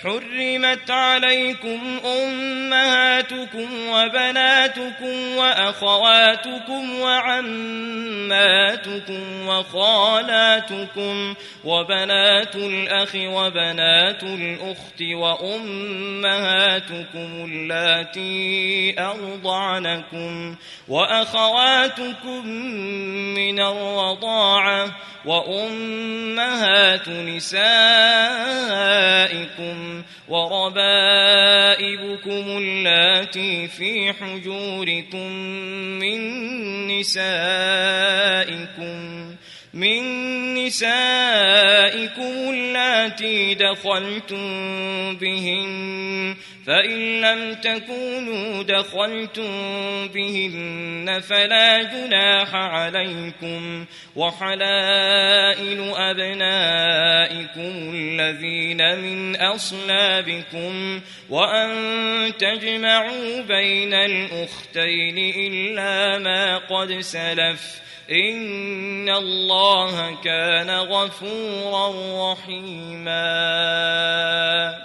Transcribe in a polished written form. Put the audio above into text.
حرمت عليكم أمهاتكم وبناتكم وأخواتكم وعماتكم وخالاتكم وبنات الأخ وبنات الأخت وأمهاتكم اللاتي أرضعنكم وأخواتكم من الرضاعة وأمهات نسائكم وربائبكم اللاتي في حجوركم من نسائكم اللاتي دخلتم بهن فإن لم تكونوا دخلتم بهن فلا جناح عليكم وحلائل أبنائكم الذين من أصلابكم وأن تجمعوا بين الأختين إلا ما قد سلف إن الله كان غفورا رحيما.